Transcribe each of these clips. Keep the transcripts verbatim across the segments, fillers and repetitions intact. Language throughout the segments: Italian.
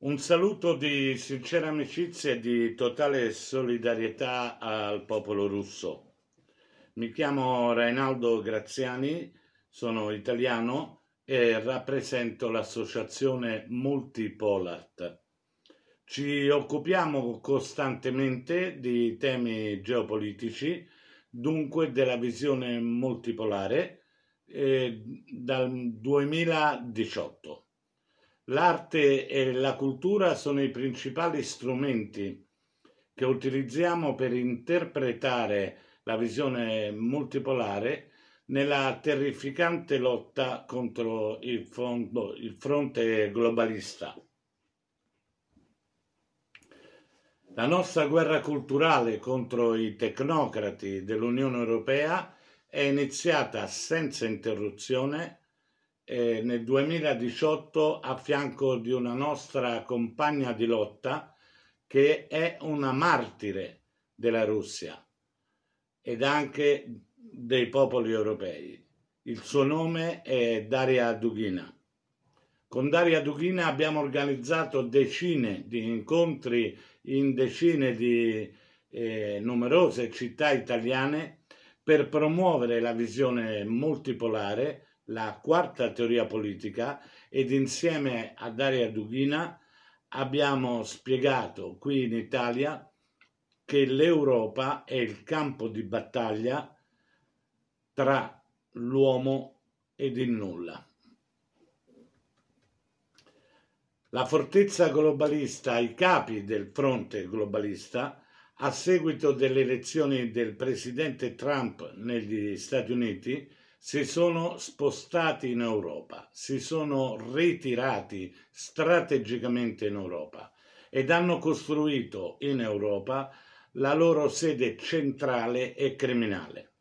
Un saluto di sincera amicizia e di totale solidarietà al popolo russo. Mi chiamo Rainaldo Graziani, sono italiano e rappresento l'associazione Multipolart. Ci occupiamo costantemente di temi geopolitici, dunque della visione multipolare, eh, dal duemiladiciotto. L'arte e la cultura sono i principali strumenti che utilizziamo per interpretare la visione multipolare nella terrificante lotta contro il, fondo, il fronte globalista. La nostra guerra culturale contro i tecnocrati dell'Unione Europea è iniziata senza interruzione eh, nel duemiladiciotto a fianco di una nostra compagna di lotta che è una martire della Russia ed anche dei popoli europei. Il suo nome è Daria Dugina. Con Daria Dugina abbiamo organizzato decine di incontri in decine di eh, numerose città italiane per promuovere la visione multipolare, la quarta teoria politica, ed insieme a Daria Dugina abbiamo spiegato qui in Italia che l'Europa è il campo di battaglia tra l'uomo ed il nulla. La fortezza globalista, i capi del fronte globalista, a seguito delle elezioni del presidente Trump negli Stati Uniti, si sono spostati in Europa, si sono ritirati strategicamente in Europa ed hanno costruito in Europa la loro sede centrale e criminale.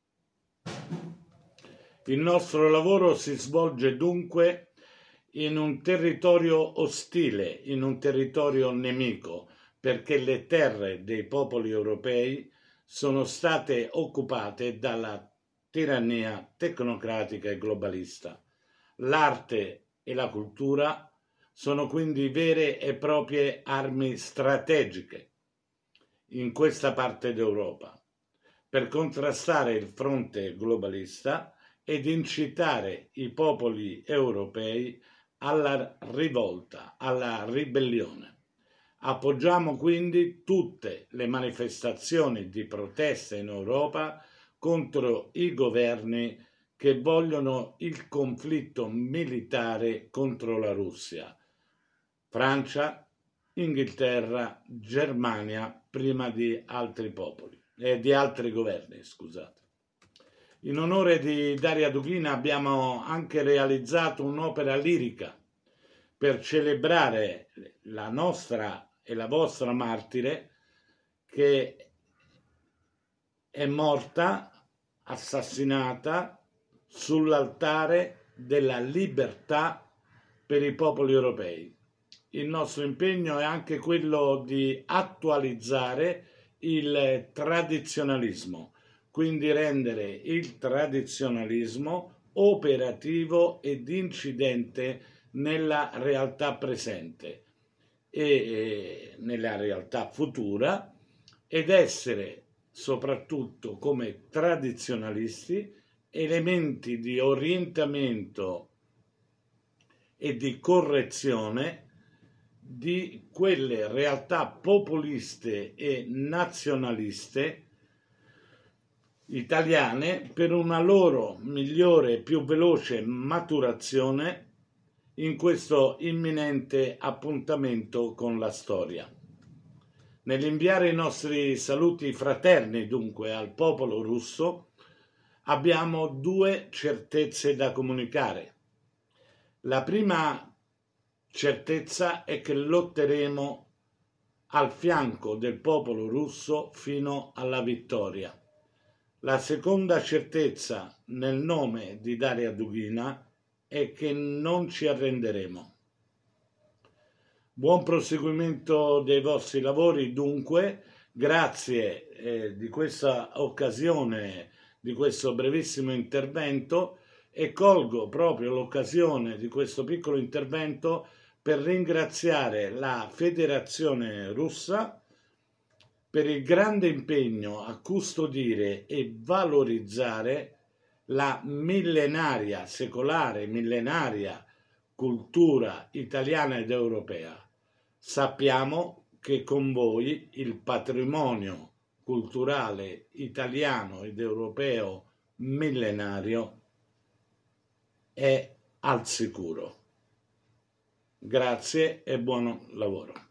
Il nostro lavoro si svolge dunque in un territorio ostile, in un territorio nemico, perché le terre dei popoli europei sono state occupate dalla tirannia tecnocratica e globalista. L'arte e la cultura sono quindi vere e proprie armi strategiche in questa parte d'Europa per contrastare il fronte globalista ed incitare i popoli europei alla rivolta, alla ribellione. Appoggiamo quindi tutte le manifestazioni di protesta in Europa contro i governi che vogliono il conflitto militare contro la Russia. Francia, Inghilterra, Germania, prima di altri popoli e eh, di altri governi, scusate. In onore di Daria Dugina abbiamo anche realizzato un'opera lirica per celebrare la nostra e la vostra martire che è morta, assassinata sull'altare della libertà per i popoli europei. Il nostro impegno è anche quello di attualizzare il tradizionalismo, quindi rendere il tradizionalismo operativo ed incidente nella realtà presente e nella realtà futura ed essere soprattutto come tradizionalisti elementi di orientamento e di correzione di quelle realtà populiste e nazionaliste italiane per una loro migliore e più veloce maturazione in questo imminente appuntamento con la storia. Nell'inviare i nostri saluti fraterni dunque al popolo russo abbiamo due certezze da comunicare. La prima certezza è che lotteremo al fianco del popolo russo fino alla vittoria. La seconda certezza nel nome di Daria Dugina è che non ci arrenderemo. Buon proseguimento dei vostri lavori dunque, grazie eh, di questa occasione, di questo brevissimo intervento, e colgo proprio l'occasione di questo piccolo intervento per ringraziare la Federazione Russa per il grande impegno a custodire e valorizzare la millenaria, secolare, millenaria cultura italiana ed europea. Sappiamo che con voi il patrimonio culturale italiano ed europeo millenario è al sicuro. Grazie e buon lavoro.